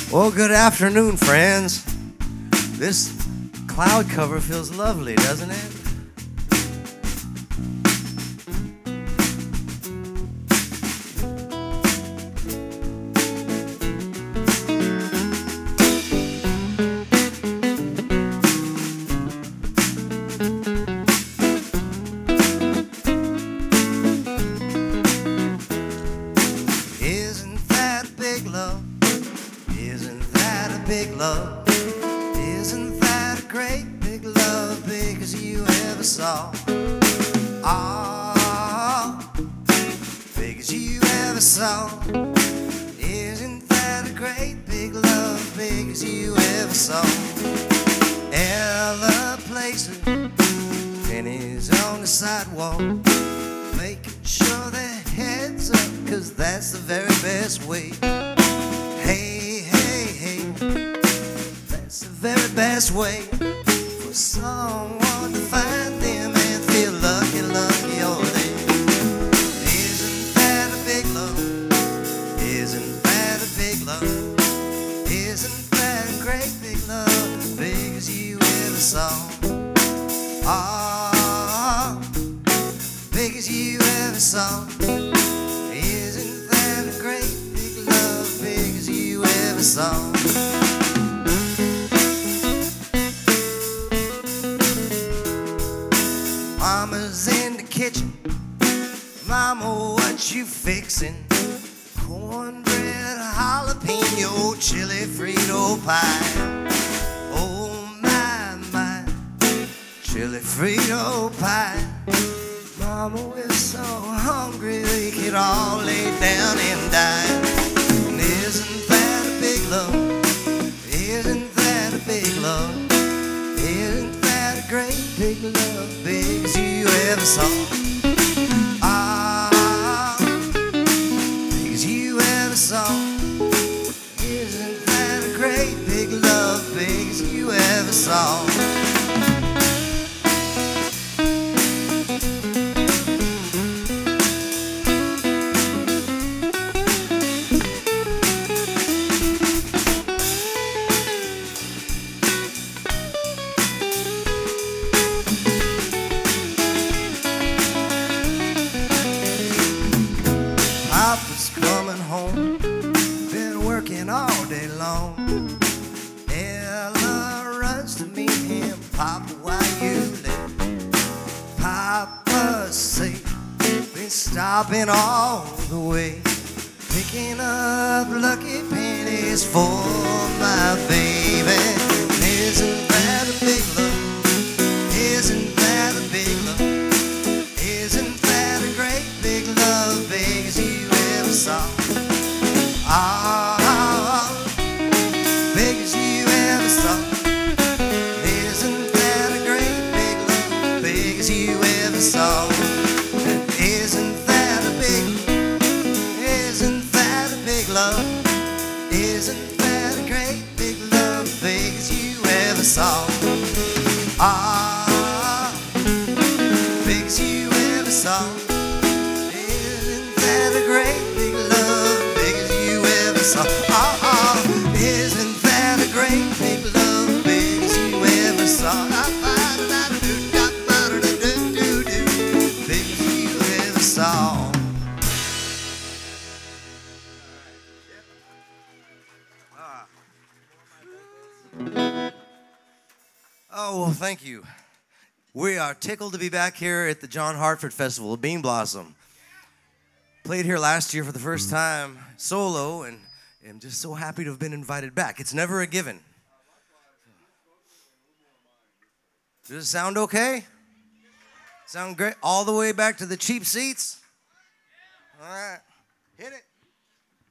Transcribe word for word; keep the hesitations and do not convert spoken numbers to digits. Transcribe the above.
Well, good afternoon, friends. This cloud cover feels lovely, doesn't it? Isn't that a big love? Isn't that a big love? Isn't that a great big love, big as you ever saw? Ah, big as you ever saw. Isn't that a great big love, big as you ever saw? Ella places pennies on the sidewalk, making sure their heads up, 'cause that's the very best way. Hey, hey, hey, that's the very best way for someone to find them and feel lucky, lucky all day. Isn't that a big love? Isn't that a big love? Isn't that a great big love, big as you ever saw? Ah, big as you ever saw. Isn't that a great big love, big as you ever saw? Mama's in the kitchen. Mama, what you fixin'? Cornbread, jalapeno, chili Frito pie. Oh my, my, chili Frito pie. Mama, we're so hungry we could all lay down and die. And isn't that a big love? Isn't that a big love? Isn't that a great big love, big as you ever saw? Ah, big as you ever saw. Isn't that a great big love, big as you ever saw? Papa's coming home, been working all day long. Ella runs to meet him. Papa, why you late? Papa say, been stopping all the way, picking up lucky pennies for my baby. Isn't that a big love? Isn't that a big love? Isn't that a great big love, big as you ever saw? Ah, big as you ever saw. Isn't that a great big love, big as you ever saw? Isn't that a big, isn't that a big love? Isn't that a great big love, big as you ever saw? Ah, big as you ever saw. Isn't that a great big love, big as you ever saw? Ah, ah, isn't that a great big love, big as you ever saw? Ah, ah, da, da, do, da, da, da, do, do, do, big as you ever saw. Oh, well, thank you. We are tickled to be back here at the John Hartford Festival of Bean Blossom. Played here last year for the first time solo, and I'm just so happy to have been invited back. It's never a given. Does it sound okay? Sound great? All the way back to the cheap seats? All right, hit it.